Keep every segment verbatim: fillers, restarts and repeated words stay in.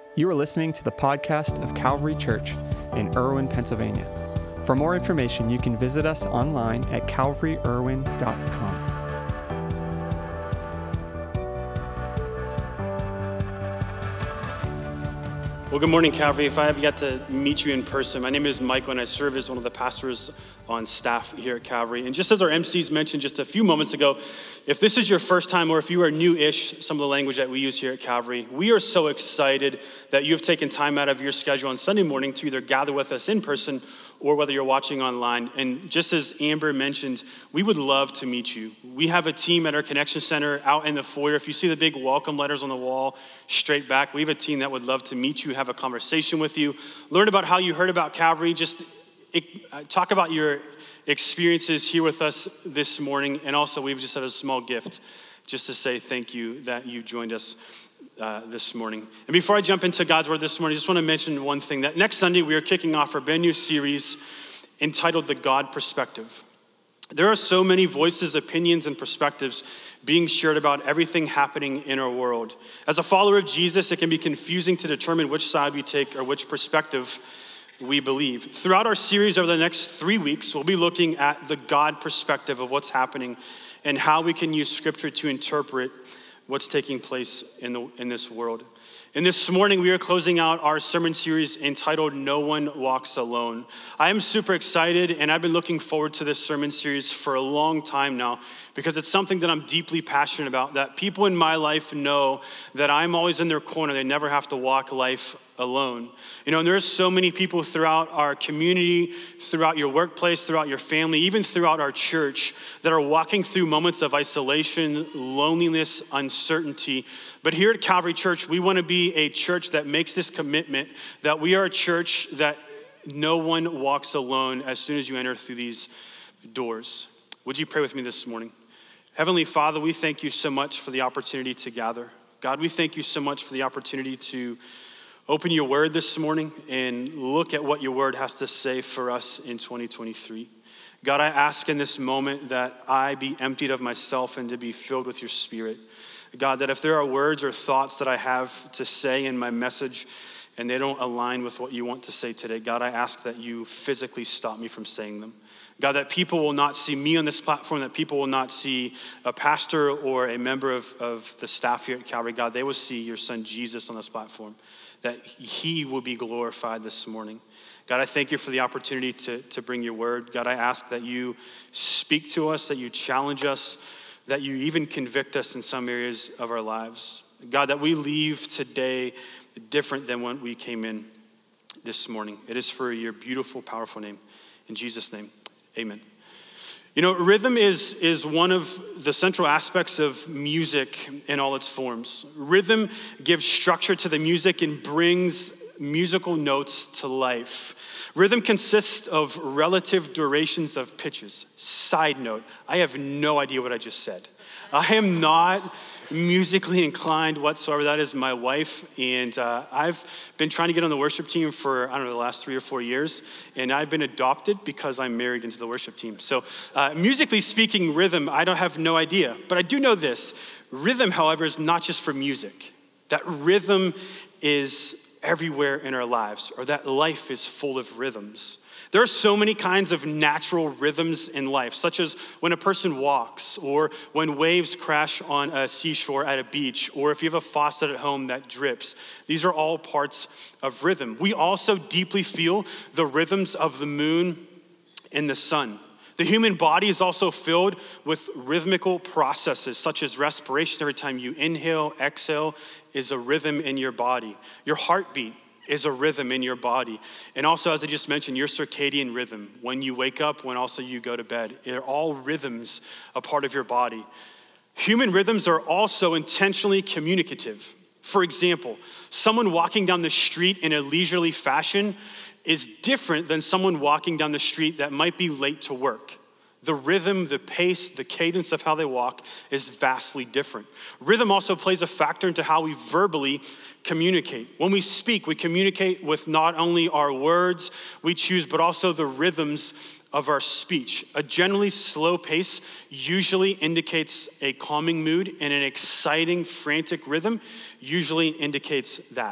You are listening to the podcast of Calvary Church in Irwin, Pennsylvania. For more information, you can visit us online at calvary irwin dot com. Well, good morning, Calvary. If I have yet to meet you in person, my name is Michael, and I serve as one of the pastors on staff here at Calvary. And just as our M Cs mentioned just a few moments ago, if this is your first time or if you are new-ish, some of the language that we use here at Calvary, we are so excited that you have taken time out of your schedule on Sunday morning to either gather with us in person or whether you're watching online. And just as Amber mentioned, we would love to meet you. We have a team at our Connection Center out in the foyer. If you see the big welcome letters on the wall straight back, we have a team that would love to meet you, have a conversation with you, learn about how you heard about Calvary, just talk about your experiences here with us this morning. And also, we've just had a small gift just to say thank you that you joined us Uh, this morning. And before I jump into God's word this morning, I just want to mention one thing, that next Sunday we are kicking off our brand new series entitled The God Perspective. There are so many voices, opinions, and perspectives being shared about everything happening in our world. As a follower of Jesus, it can be confusing to determine which side we take or which perspective we believe. Throughout our series over the next three weeks, we'll be looking at the God perspective of what's happening and how we can use scripture to interpret what's taking place in the in this world. And this morning, we are closing out our sermon series entitled No One Walks Alone. I am super excited, and I've been looking forward to this sermon series for a long time now because it's something that I'm deeply passionate about, that people in my life know that I'm always in their corner. They never have to walk life alone. You know, and there's so many people throughout our community, throughout your workplace, throughout your family, even throughout our church that are walking through moments of isolation, loneliness, uncertainty. But here at Calvary Church, we want to be a church that makes this commitment that we are a church that no one walks alone as soon as you enter through these doors. Would you pray with me this morning? Heavenly Father, we thank you so much for the opportunity to gather. God, we thank you so much for the opportunity to open your word this morning and look at what your word has to say for us in twenty twenty-three. God, I ask in this moment that I be emptied of myself and to be filled with your spirit. God, that if there are words or thoughts that I have to say in my message and they don't align with what you want to say today, God, I ask that you physically stop me from saying them. God, that people will not see me on this platform, that people will not see a pastor or a member of, of the staff here at Calvary. God, they will see your son Jesus on this platform, that he will be glorified this morning. God, I thank you for the opportunity to, to bring your word. God, I ask that you speak to us, that you challenge us, that you even convict us in some areas of our lives. God, that we leave today different than when we came in this morning. It is for your beautiful, powerful name. In Jesus' name, amen. You know, rhythm is, is one of the central aspects of music in all its forms. Rhythm gives structure to the music and brings musical notes to life. Rhythm consists of relative durations of pitches. Side note, I have no idea what I just said. I am not musically inclined whatsoever. That is my wife, and uh, I've been trying to get on the worship team for, I don't know, the last three or four years, and I've been adopted because I'm married into the worship team. So uh, musically speaking, rhythm, I don't have no idea, but I do know this. Rhythm, however, is not just for music. That rhythm is everywhere in our lives, or that life is full of rhythms. There are so many kinds of natural rhythms in life, such as when a person walks, or when waves crash on a seashore at a beach, or if you have a faucet at home that drips. These are all parts of rhythm. We also deeply feel the rhythms of the moon and the sun. The human body is also filled with rhythmical processes, such as respiration. Every time you inhale, exhale is a rhythm in your body. Your heartbeat is a rhythm in your body. And also, as I just mentioned, your circadian rhythm, when you wake up, when also you go to bed, they're all rhythms, a part of your body. Human rhythms are also intentionally communicative. For example, someone walking down the street in a leisurely fashion is different than someone walking down the street that might be late to work. The rhythm, the pace, the cadence of how they walk is vastly different. Rhythm also plays a factor into how we verbally communicate. When we speak, we communicate with not only our words we choose, but also the rhythms of our speech. A generally slow pace usually indicates a calming mood, and an exciting, frantic rhythm usually indicates that.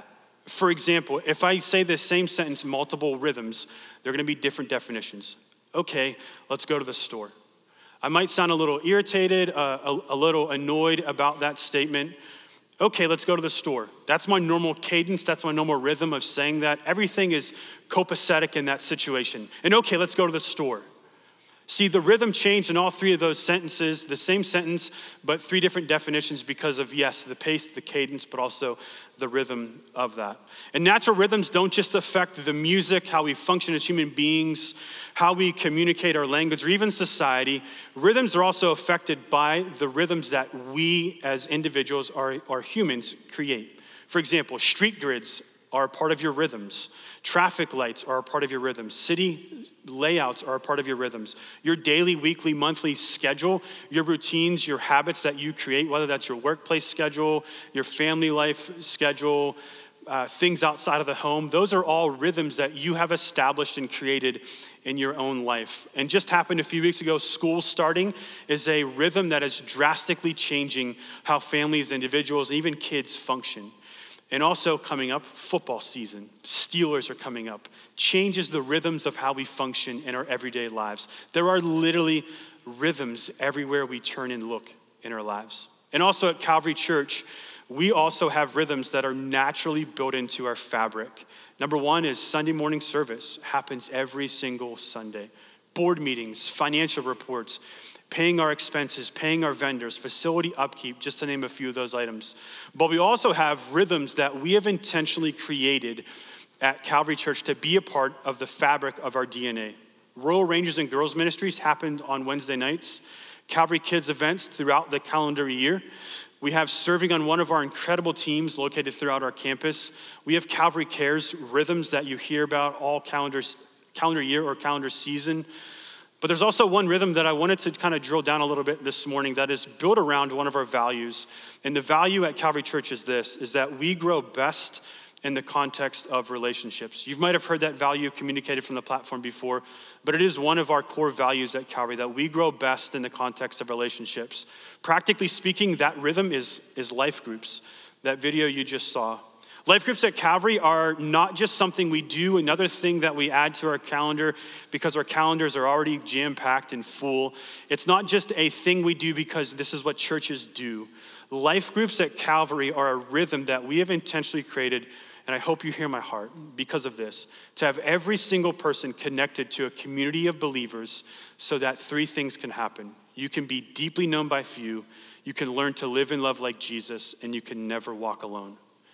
For example, if I say the same sentence, multiple rhythms, they're gonna be different definitions. Okay, let's go to the store. I might sound a little irritated, uh, a, a little annoyed about that statement. Okay, let's go to the store. That's my normal cadence, that's my normal rhythm of saying that. Everything is copacetic in that situation. And okay, let's go to the store. See, the rhythm changed in all three of those sentences, the same sentence, but three different definitions because of, yes, the pace, the cadence, but also the rhythm of that. And natural rhythms don't just affect the music, how we function as human beings, how we communicate our language, or even society. Rhythms are also affected by the rhythms that we as individuals or, or humans create. For example, street grids are a part of your rhythms. Traffic lights are a part of your rhythms. City layouts are a part of your rhythms. Your daily, weekly, monthly schedule, your routines, your habits that you create, whether that's your workplace schedule, your family life schedule, uh, things outside of the home, those are all rhythms that you have established and created in your own life. And just happened a few weeks ago, school starting is a rhythm that is drastically changing how families, individuals, and even kids function. And also coming up, football season. Steelers are coming up. Changes the rhythms of how we function in our everyday lives. There are literally rhythms everywhere we turn and look in our lives. And also at Calvary Church, we also have rhythms that are naturally built into our fabric. Number one is Sunday morning service. Happens every single Sunday. Board meetings, financial reports, paying our expenses, paying our vendors, facility upkeep, just to name a few of those items. But we also have rhythms that we have intentionally created at Calvary Church to be a part of the fabric of our D N A. Royal Rangers and Girls Ministries happened on Wednesday nights. Calvary Kids events throughout the calendar year. We have serving on one of our incredible teams located throughout our campus. We have Calvary Cares rhythms that you hear about all calendar, calendar year or calendar season. But there's also one rhythm that I wanted to kind of drill down a little bit this morning that is built around one of our values. And the value at Calvary Church is this, is that we grow best in the context of relationships. You might have heard that value communicated from the platform before, but it is one of our core values at Calvary, that we grow best in the context of relationships. Practically speaking, that rhythm is, is life groups, that video you just saw. Life groups at Calvary are not just something we do, another thing that we add to our calendar because our calendars are already jam-packed and full. It's not just a thing we do because this is what churches do. Life groups at Calvary are a rhythm that we have intentionally created, and I hope you hear my heart because of this, to have every single person connected to a community of believers so that three things can happen. You can be deeply known by few, you can learn to live and love like Jesus, and you can never walk alone.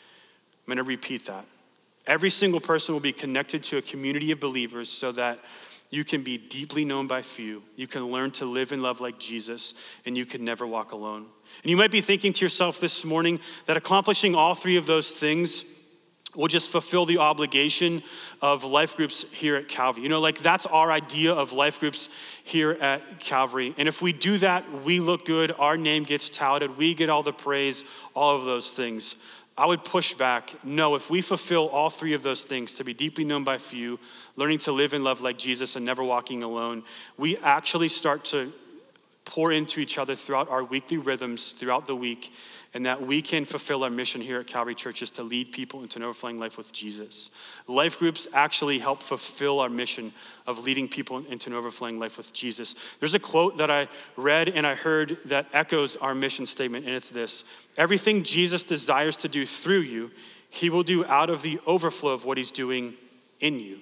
I'm going to repeat that. Every single person will be connected to a community of believers so that you can be deeply known by few, you can learn to live and love like Jesus, and you can never walk alone. And you might be thinking to yourself this morning that accomplishing all three of those things will just fulfill the obligation of life groups here at Calvary. You know, like that's our idea of life groups here at Calvary. And if we do that, we look good, our name gets touted, we get all the praise, all of those things. I would push back. No, if we fulfill all three of those things, to be deeply known by few, learning to live and love like Jesus, and never walking alone, we actually start to pour into each other throughout our weekly rhythms throughout the week, and that we can fulfill our mission here at Calvary Church is to lead people into an overflowing life with Jesus. Life groups actually help fulfill our mission of leading people into an overflowing life with Jesus. There's a quote that I read and I heard that echoes our mission statement, and it's this: everything Jesus desires to do through you, he will do out of the overflow of what he's doing in you.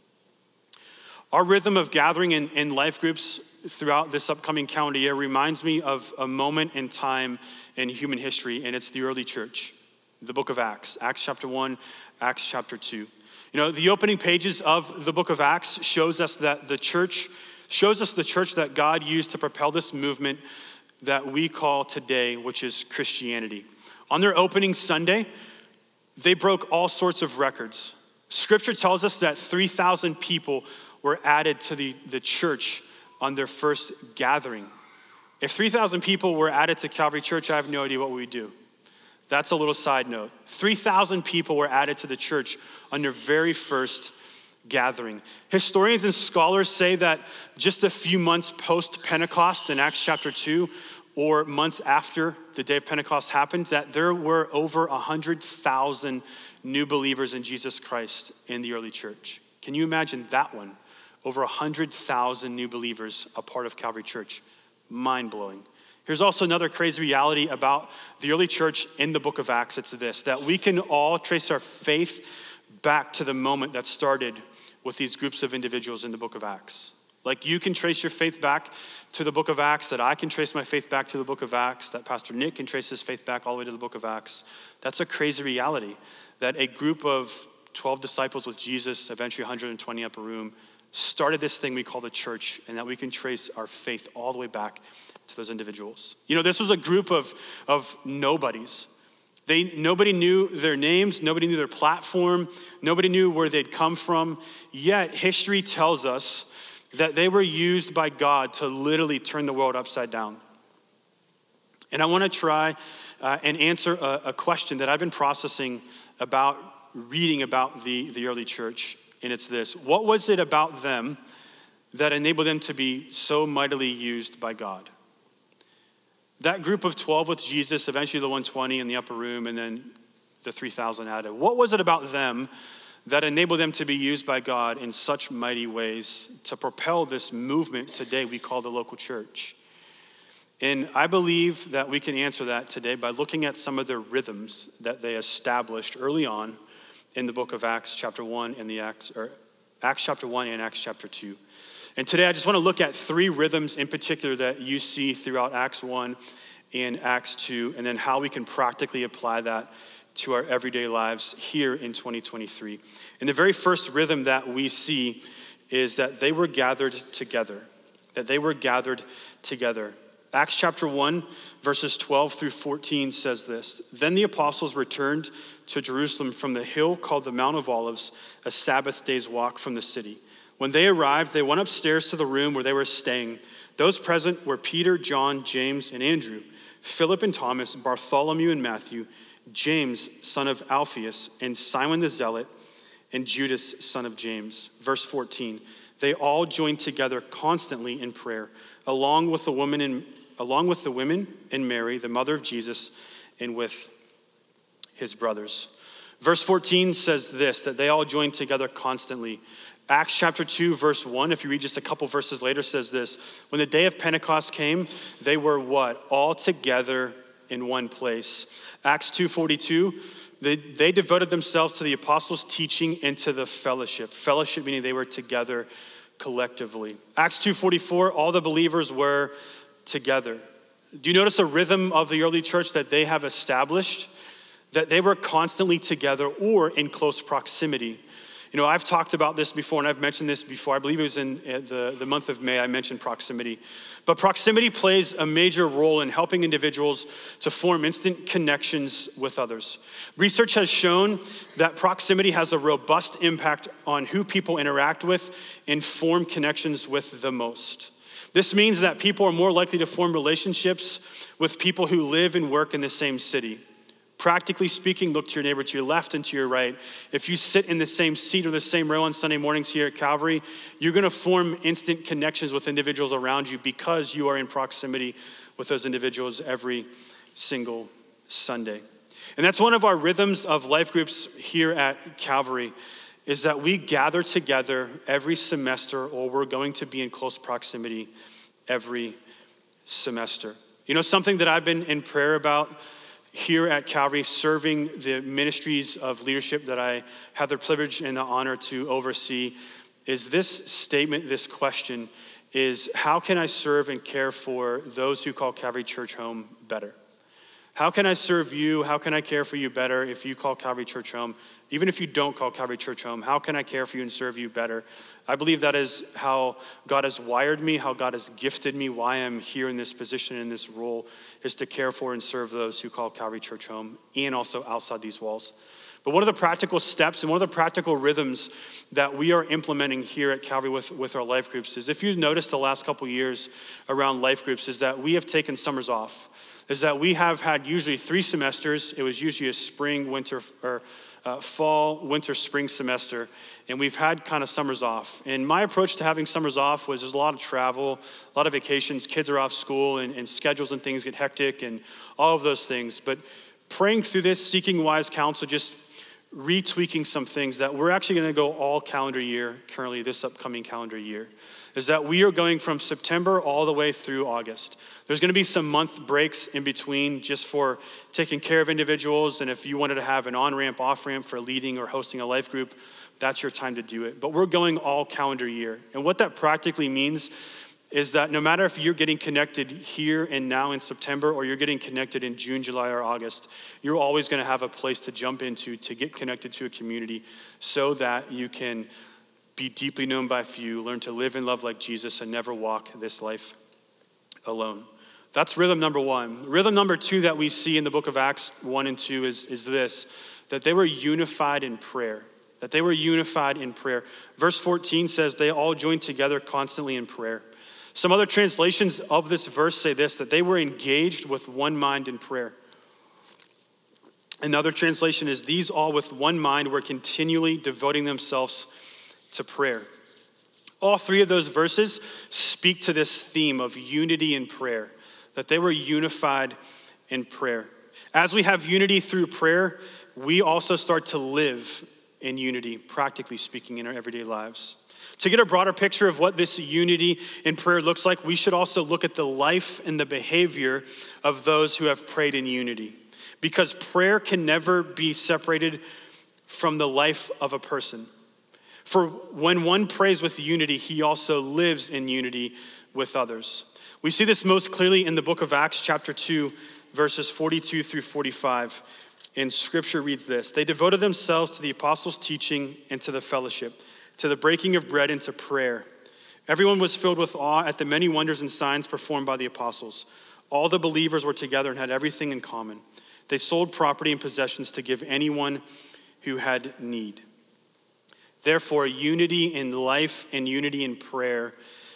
Our rhythm of gathering in, in life groups throughout this upcoming calendar year reminds me of a moment in time in human history, and it's the early church, the book of Acts, Acts chapter one, Acts chapter two. You know, the opening pages of the book of Acts shows us that the church, shows us the church that God used to propel this movement that we call today, which is Christianity. On their opening Sunday, they broke all sorts of records. Scripture tells us that three thousand people were added to the, the church on their first gathering. If three thousand people were added to Calvary Church, I have no idea what we would do. That's a little side note. three thousand people were added to the church on their very first gathering. Historians and scholars say that just a few months post-Pentecost in Acts chapter two, or months after the day of Pentecost happened, that there were over one hundred thousand new believers in Jesus Christ in the early church. Can you imagine that one? Over one hundred thousand new believers, a part of Calvary Church. Mind-blowing. Here's also another crazy reality about the early church in the book of Acts. It's this, that we can all trace our faith back to the moment that started with these groups of individuals in the book of Acts. Like you can trace your faith back to the book of Acts, that I can trace my faith back to the book of Acts, that Pastor Nick can trace his faith back all the way to the book of Acts. That's a crazy reality, that a group of twelve disciples with Jesus, eventually one hundred twenty upper room, started this thing we call the church, and that we can trace our faith all the way back to those individuals. You know, this was a group of, of nobodies. They, nobody knew their names, nobody knew their platform, nobody knew where they'd come from, yet history tells us that they were used by God to literally turn the world upside down. And I want to try uh, and answer a, a question that I've been processing about reading about the, the early church, and it's this. What was it about them that enabled them to be so mightily used by God? That group of twelve with Jesus, eventually the one hundred twenty in the upper room, and then the three thousand added. What was it about them that enabled them to be used by God in such mighty ways to propel this movement today we call the local church? And I believe that we can answer that today by looking at some of the rhythms that they established early on in the book of Acts chapter one and the Acts, or Acts chapter one and Acts chapter two. And today I just want to look at three rhythms in particular that you see throughout Acts one and Acts two, and then how we can practically apply that to our everyday lives here in twenty twenty-three. And the very first rhythm that we see is that they were gathered together, that they were gathered together. Acts chapter one, verses twelve through fourteen says this. Then the apostles returned to Jerusalem from the hill called the Mount of Olives, a Sabbath day's walk from the city. When they arrived, they went upstairs to the room where they were staying. Those present were Peter, John, James, and Andrew, Philip and Thomas, Bartholomew and Matthew, James, son of Alphaeus, and Simon the Zealot, and Judas, son of James. Verse fourteen, they all joined together constantly in prayer, along with the woman and along with the women and Mary, the mother of Jesus, and with his brothers. Verse fourteen says this, that they all joined together constantly. Acts chapter two, verse one, if you read just a couple verses later, says this. When the day of Pentecost came, they were what? All together in one place. Acts two forty-two, they, they devoted themselves to the apostles' teaching and to the fellowship. Fellowship meaning they were together collectively. Acts two forty-four, all the believers were together. Do you notice a rhythm of the early church that they have established? That they were constantly together or in close proximity. You know, I've talked about this before, and I've mentioned this before. I believe it was in the, the month of May I mentioned proximity. But proximity plays a major role in helping individuals to form instant connections with others. Research has shown that proximity has a robust impact on who people interact with and form connections with the most. This means that people are more likely to form relationships with people who live and work in the same city. Practically speaking, look to your neighbor to your left and to your right. If you sit in the same seat or the same row on Sunday mornings here at Calvary, you're going to form instant connections with individuals around you because you are in proximity with those individuals every single Sunday. And that's one of our rhythms of life groups here at Calvary, is that we gather together every semester, or we're going to be in close proximity every semester. You know, something that I've been in prayer about here at Calvary, serving the ministries of leadership that I have the privilege and the honor to oversee, is this statement, this question, is how can I serve and care for those who call Calvary Church home better? How can I serve you? How can I care for you better if you call Calvary Church home? Even if you don't call Calvary Church home, how can I care for you and serve you better? I believe that is how God has wired me, how God has gifted me, why I'm here in this position, in this role, is to care for and serve those who call Calvary Church home and also outside these walls. But one of the practical steps and one of the practical rhythms that we are implementing here at Calvary with, with our life groups is, if you've noticed the last couple years around life groups, is that we have taken summers off. is that we have had usually three semesters. It was usually a spring, winter, or uh, fall, winter, spring semester, and we've had kind of summers off. And my approach to having summers off was there's a lot of travel, a lot of vacations, kids are off school, and, and schedules and things get hectic, and all of those things. But praying through this, seeking wise counsel, just retweaking some things that we're actually going to go all calendar year, currently this upcoming calendar year, is that we are going from September all the way through August. There's going to be some month breaks in between just for taking care of individuals, and if you wanted to have an on-ramp, off-ramp for leading or hosting a life group, that's your time to do it. But we're going all calendar year. And what that practically means is that no matter if you're getting connected here and now in September, or you're getting connected in June, July, or August, you're always going to have a place to jump into to get connected to a community so that you can be deeply known by few, learn to live and love like Jesus, and never walk this life alone. That's rhythm number one. Rhythm number two that we see in the book of Acts one and two is, is this, that they were unified in prayer. That they were unified in prayer. Verse fourteen says they all joined together constantly in prayer. Some other translations of this verse say this, that they were engaged with one mind in prayer. Another translation is, these all with one mind were continually devoting themselves to prayer. All three of those verses speak to this theme of unity in prayer, that they were unified in prayer. As we have unity through prayer, we also start to live in unity, practically speaking, in our everyday lives. To get a broader picture of what this unity in prayer looks like, we should also look at the life and the behavior of those who have prayed in unity. Because prayer can never be separated from the life of a person. For when one prays with unity, he also lives in unity with others. We see this most clearly in the book of Acts, chapter two, verses forty-two through forty-five. And scripture reads this, they devoted themselves to the apostles' teaching and to the fellowship, to the breaking of bread and to prayer. Everyone was filled with awe at the many wonders and signs performed by the apostles. All the believers were together and had everything in common. They sold property and possessions to give anyone who had need. Therefore, unity in life and unity in prayer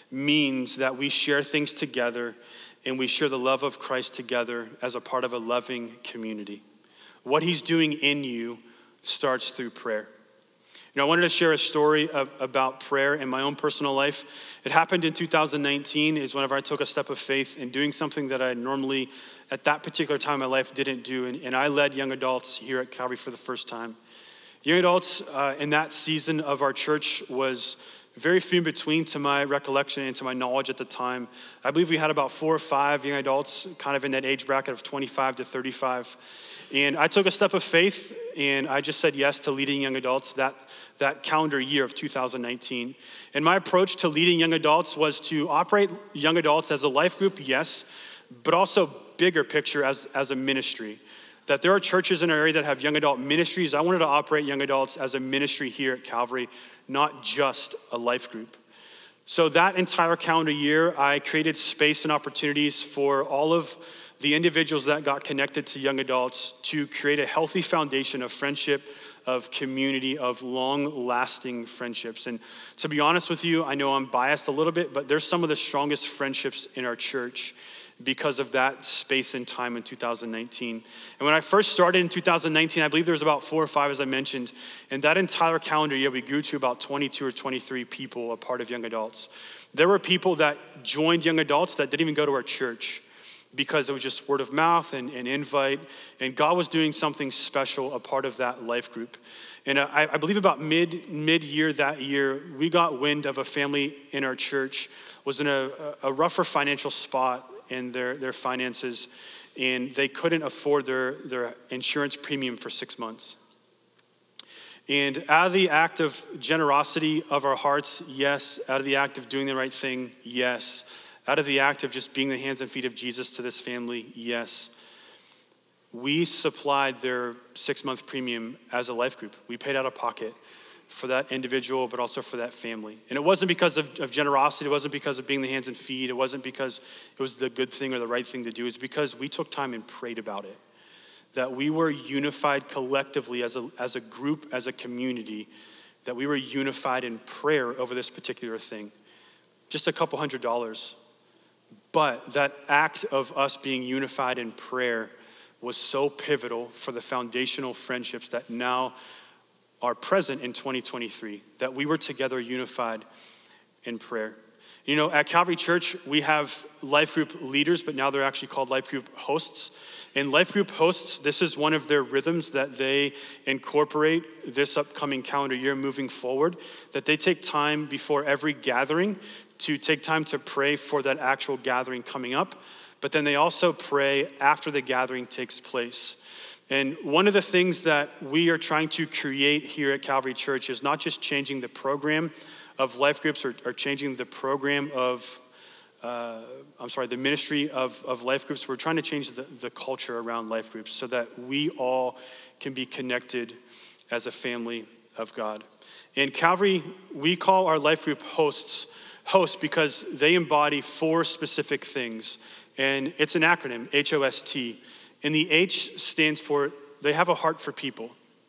means that we share things together and we share the love of Christ together as a part of a loving community. What he's doing in you starts through prayer. You know, I wanted to share a story of, about prayer in my own personal life. It happened in two thousand nineteen, is whenever I took a step of faith in doing something that I normally, at that particular time in my life, didn't do. And, and I led young adults here at Calvary for the first time. Young adults uh, in that season of our church was very few in between to my recollection and to my knowledge at the time. I believe we had about four or five young adults kind of in that age bracket of twenty-five to thirty-five. And I took a step of faith and I just said yes to leading young adults that, that calendar year of two thousand nineteen. And my approach to leading young adults was to operate young adults as a life group, yes, but also bigger picture as, as a ministry. That there are churches in our area that have young adult ministries. I wanted to operate young adults as a ministry here at Calvary, not just a life group. So that entire calendar year, I created space and opportunities for all of the individuals that got connected to young adults to create a healthy foundation of friendship, of community, of long-lasting friendships. And to be honest with you, I know I'm biased a little bit, but there's some of the strongest friendships in our church because of that space and time in two thousand nineteen. And when I first started in two thousand nineteen, I believe there was about four or five, as I mentioned. And that entire calendar year, we grew to about twenty-two or twenty-three people, a part of young adults. There were people that joined young adults that didn't even go to our church because it was just word of mouth and, and invite. And God was doing something special, a part of that life group. And I, I believe about mid, mid-year that year, we got wind of a family in our church was in a, a rougher financial spot in their, their finances, and they couldn't afford their, their insurance premium for six months. And out of the act of generosity of our hearts, yes. Out of the act of doing the right thing, yes. Out of the act of just being the hands and feet of Jesus to this family, yes. We supplied their six-month premium as a life group. We paid out of pocket for that individual, but also for that family. And it wasn't because of, of generosity. It wasn't because of being the hands and feet. It wasn't because it was the good thing or the right thing to do. It's because we took time and prayed about it. That we were unified collectively as a, as a group, as a community, that we were unified in prayer over this particular thing. Just a couple hundred dollars. But that act of us being unified in prayer was so pivotal for the foundational friendships that now are present in twenty twenty-three, that we were together unified in prayer. You know, at Calvary Church, we have life group leaders, but now they're actually called life group hosts. And life group hosts, this is one of their rhythms that they incorporate this upcoming calendar year moving forward, that they take time before every gathering to take time to pray for that actual gathering coming up. But then they also pray after the gathering takes place. And one of the things that we are trying to create here at Calvary Church is not just changing the program of life groups or, or changing the program of, uh, I'm sorry, the ministry of, of life groups. We're trying to change the, the culture around life groups so that we all can be connected as a family of God. In Calvary, we call our life group hosts hosts because they embody four specific things. And it's an acronym, H O S T. And the H stands for, they have a heart for people.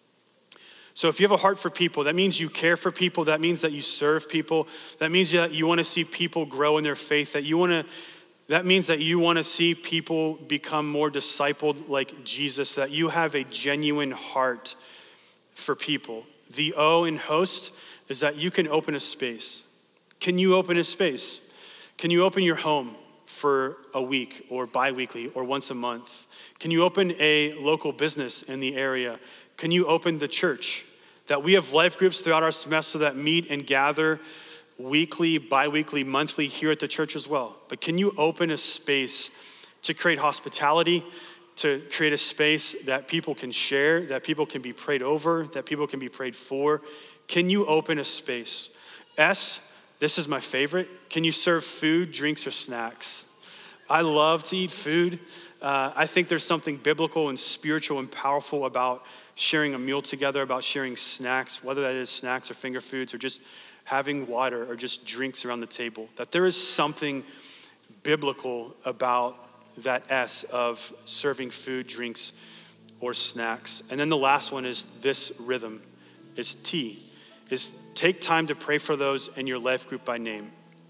So if you have a heart for people, that means you care for people. That means that you serve people. That means that you want to see people grow in their faith. That you want to, that means that you want to see people become more discipled like Jesus. That you have a genuine heart for people. The O in host is that you can open a space. Can you open a space? Can you open your home for a week or bi-weekly or once a month? Can you open a local business in the area? Can you open the church? That we have life groups throughout our semester that meet and gather weekly, bi-weekly, monthly here at the church as well. But can you open a space to create hospitality, to create a space that people can share, that people can be prayed over, that people can be prayed for? Can you open a space? S, this is my favorite. Can you serve food, drinks, or snacks? I love to eat food. Uh, I think there's something biblical and spiritual and powerful about sharing a meal together, about sharing snacks, whether that is snacks or finger foods or just having water or just drinks around the table. That there is something biblical about that S of serving food, drinks, or snacks. And then the last one is this rhythm, is T, is take time to pray for those in your life group by name.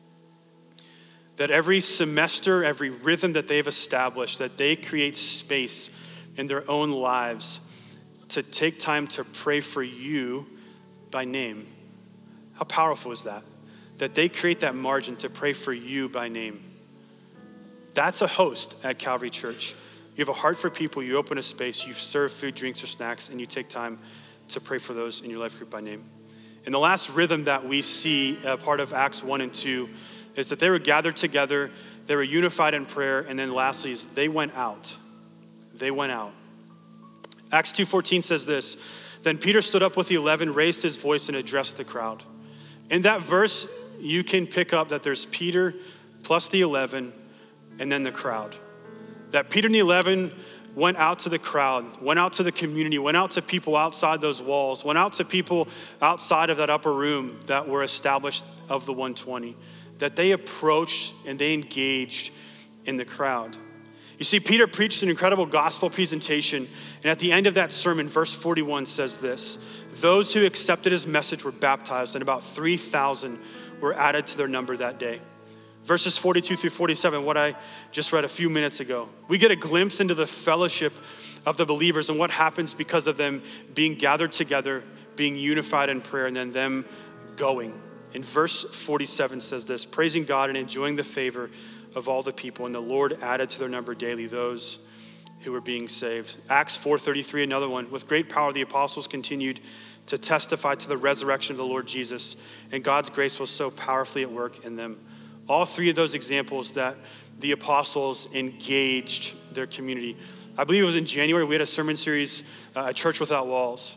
That every semester, every rhythm that they've established, that they create space in their own lives to take time to pray for you by name. How powerful is that? That they create that margin to pray for you by name. That's a host at Calvary Church. You have a heart for people, you open a space, you serve food, drinks, or snacks, and you take time to pray for those in your life group by name. And the last rhythm that we see, uh, part of Acts one and two, is that they were gathered together, they were unified in prayer, and then lastly is they went out. They went out. Acts two fourteen says this, then Peter stood up with the eleven, raised his voice, and addressed the crowd. In that verse, you can pick up that there's Peter plus the eleven, and then the crowd. That Peter and the eleven went out to the crowd, went out to the community, went out to people outside those walls, went out to people outside of that upper room that were established of the one twenty. That they approached and they engaged in the crowd. You see, Peter preached an incredible gospel presentation, and at the end of that sermon, verse forty-one says this, those who accepted his message were baptized, and about three thousand were added to their number that day. Verses forty-two through forty-seven, what I just read a few minutes ago. We get a glimpse into the fellowship of the believers and what happens because of them being gathered together, being unified in prayer, and then them going. And verse forty-seven says this, praising God and enjoying the favor of all the people, and the Lord added to their number daily those who were being saved. Acts four thirty-three, another one. With great power, the apostles continued to testify to the resurrection of the Lord Jesus, and God's grace was so powerfully at work in them. All three of those examples that the apostles engaged their community. I believe it was in January, we had a sermon series, uh, A Church Without Walls.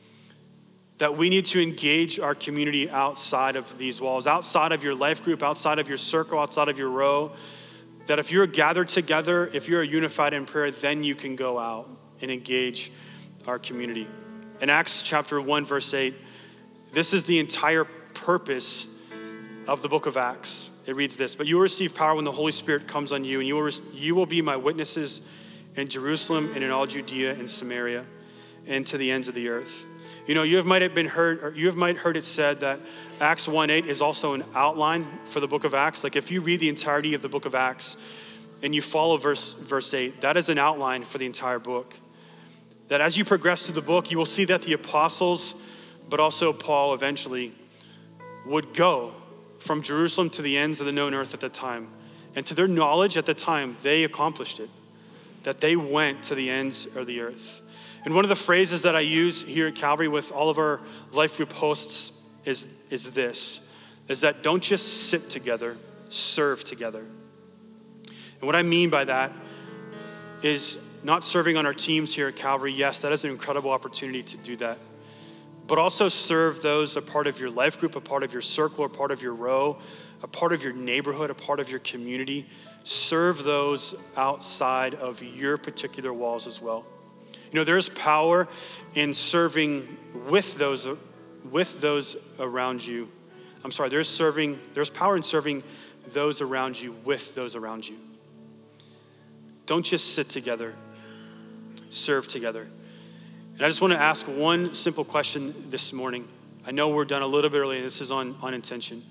That we need to engage our community outside of these walls, outside of your life group, outside of your circle, outside of your row. That if you're gathered together, if you're unified in prayer, then you can go out and engage our community. In Acts chapter one, verse eight, this is the entire purpose of the book of Acts. It reads this, but you will receive power when the Holy Spirit comes on you, and you will, you will be my witnesses in Jerusalem and in all Judea and Samaria and to the ends of the earth. You know, you have might have been heard, or you have might heard it said that Acts one eight is also an outline for the book of Acts. Like if you read the entirety of the book of Acts and you follow verse, verse eight, that is an outline for the entire book. That as you progress through the book, you will see that the apostles, but also Paul eventually, would go from Jerusalem to the ends of the known earth at the time. And to their knowledge at the time, they accomplished it. That they went to the ends of the earth. And one of the phrases that I use here at Calvary with all of our life group hosts is, is this, is that don't just sit together, serve together. And what I mean by that is not serving on our teams here at Calvary. Yes, that is an incredible opportunity to do that. But also serve those a part of your life group, a part of your circle, a part of your row, a part of your neighborhood, a part of your community. Serve those outside of your particular walls as well. You know, there's power in serving with those, with those around you. I'm sorry, there's serving, there's power in serving those around you with those around you. Don't just sit together, serve together. And I just want to ask one simple question this morning. I know we're done a little bit early, and this is on, on intention.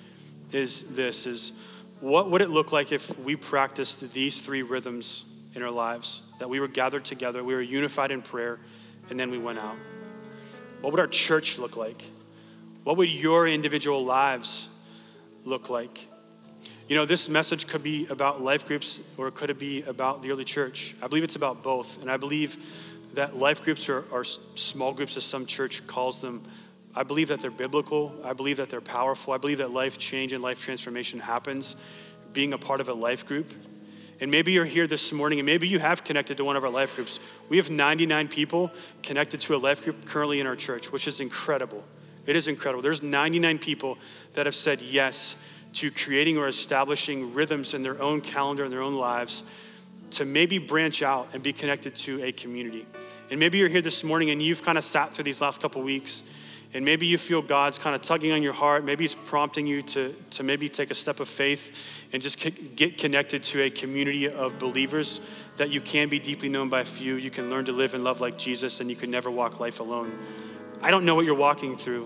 Is this, is what would it look like if we practiced these three rhythms in our lives? That we were gathered together, we were unified in prayer, and then we went out. What would our church look like? What would your individual lives look like? You know, this message could be about life groups, or could it be about the early church? I believe it's about both. And I believe that life groups are, are small groups, as some church calls them. I believe that they're biblical. I believe that they're powerful. I believe that life change and life transformation happens being a part of a life group. And maybe you're here this morning, and maybe you have connected to one of our life groups. We have ninety-nine people connected to a life group currently in our church, which is incredible. It is incredible. There's ninety-nine people that have said yes to creating or establishing rhythms in their own calendar, in their own lives, to maybe branch out and be connected to a community. And maybe you're here this morning and you've kind of sat through these last couple weeks, and maybe you feel God's kind of tugging on your heart. Maybe he's prompting you to, to maybe take a step of faith and just get connected to a community of believers that you can be deeply known by a few. You can learn to live and love like Jesus, and you can never walk life alone. I don't know what you're walking through.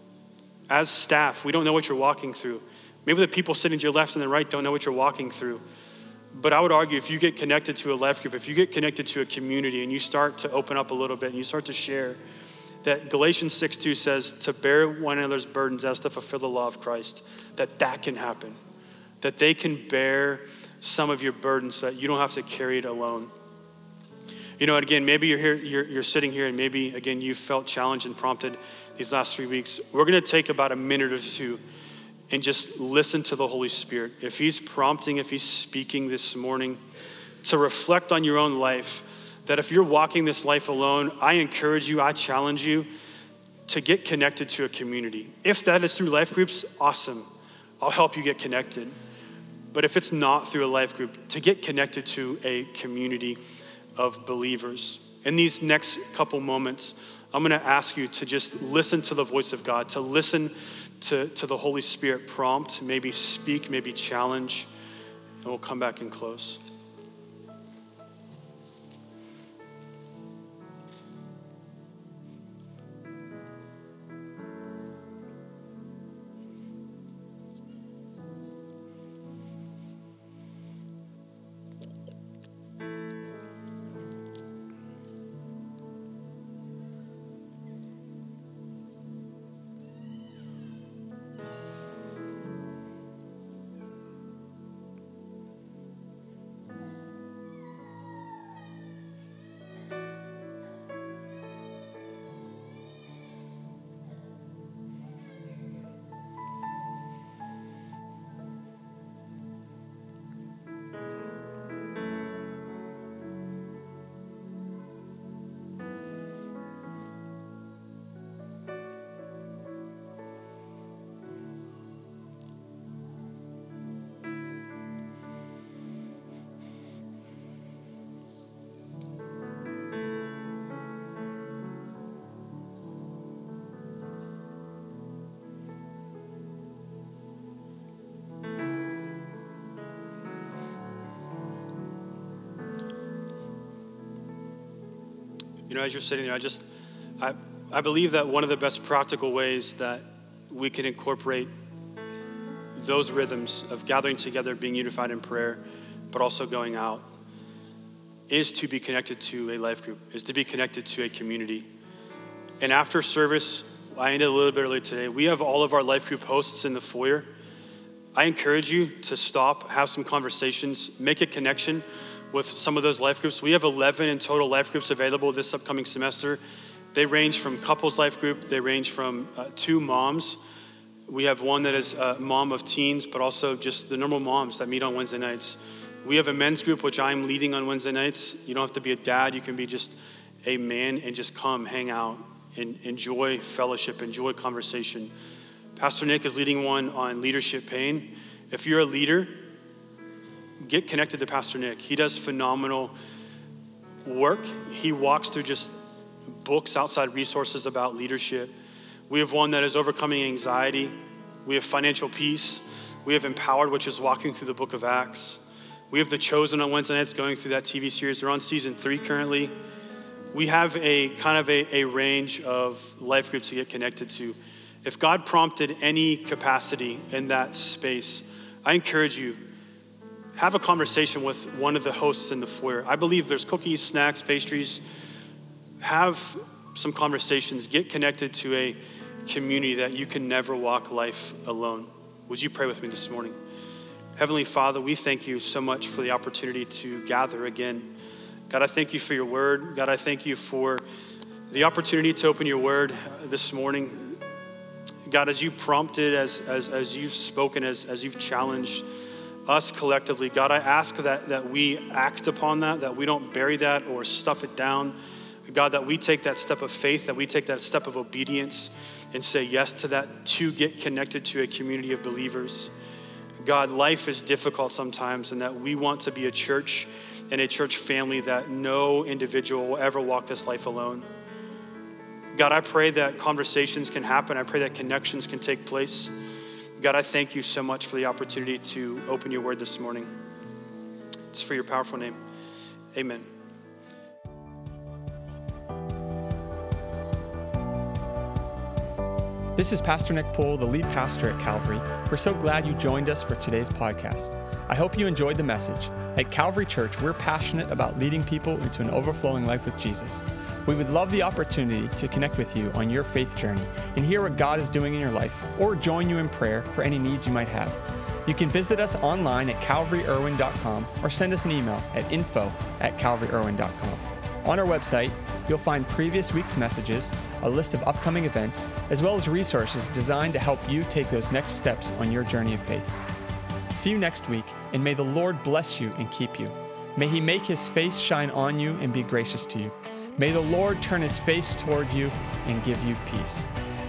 As staff, we don't know what you're walking through. Maybe the people sitting to your left and the right don't know what you're walking through. But I would argue if you get connected to a life group, if you get connected to a community and you start to open up a little bit and you start to share, that Galatians six two says to bear one another's burdens as to fulfill the law of Christ, that that can happen, that they can bear some of your burdens so that you don't have to carry it alone. You know, and again, maybe you're here, you're, you're sitting here, and maybe, again, you felt challenged and prompted these last three weeks. We're going to take about a minute or two and just listen to the Holy Spirit. If he's prompting, if he's speaking this morning, to reflect on your own life, that if you're walking this life alone, I encourage you, I challenge you to get connected to a community. If that is through life groups, awesome. I'll help you get connected. But if it's not through a life group, to get connected to a community of believers. In these next couple moments, I'm gonna ask you to just listen to the voice of God, to listen to, to the Holy Spirit prompt, maybe speak, maybe challenge, and we'll come back and close. You know, as you're sitting there, I just, I, I believe that one of the best practical ways that we can incorporate those rhythms of gathering together, being unified in prayer, but also going out, is to be connected to a life group, is to be connected to a community. And after service, I ended a little bit early today, we have all of our life group hosts in the foyer. I encourage you to stop, have some conversations, make a connection with some of those life groups. We have eleven in total life groups available this upcoming semester. They range from couples life group, they range from uh, two moms. We have one that is a mom of teens, but also just the normal moms that meet on Wednesday nights. We have a men's group, which I'm leading on Wednesday nights. You don't have to be a dad, you can be just a man and just come hang out and enjoy fellowship, enjoy conversation. Pastor Nick is leading one on leadership pain. If you're a leader, get connected to Pastor Nick. He does phenomenal work. He walks through just books, outside resources about leadership. We have one that is overcoming anxiety. We have financial peace. We have empowered, which is walking through the book of Acts. We have the Chosen on Wednesday nights going through that T V series. They're on season three currently. We have a kind of a, a range of life groups to get connected to. If God prompted any capacity in that space, I encourage you, have a conversation with one of the hosts in the foyer. I believe there's cookies, snacks, pastries. Have some conversations. Get connected to a community that you can never walk life alone. Would you pray with me this morning? Heavenly Father, we thank you so much for the opportunity to gather again. God, I thank you for your word. God, I thank you for the opportunity to open your word this morning. God, as you prompted, as as, as you've spoken, as, as you've challenged us collectively, God, I ask that, that we act upon that, that we don't bury that or stuff it down. God, that we take that step of faith, that we take that step of obedience and say yes to that, to get connected to a community of believers. God, life is difficult sometimes, and that we want to be a church and a church family that no individual will ever walk this life alone. God, I pray that conversations can happen. I pray that connections can take place. God, I thank you so much for the opportunity to open your word this morning. It's for your powerful name. Amen. This is Pastor Nick Poole, the lead pastor at Calvary. We're so glad you joined us for today's podcast. I hope you enjoyed the message. At Calvary Church, we're passionate about leading people into an overflowing life with Jesus. We would love the opportunity to connect with you on your faith journey and hear what God is doing in your life, or join you in prayer for any needs you might have. You can visit us online at calvary irwin dot com or send us an email at info at calvary irwin dot com. On our website, you'll find previous week's messages, a list of upcoming events, as well as resources designed to help you take those next steps on your journey of faith. See you next week, and may the Lord bless you and keep you. May he make his face shine on you and be gracious to you. May the Lord turn his face toward you and give you peace.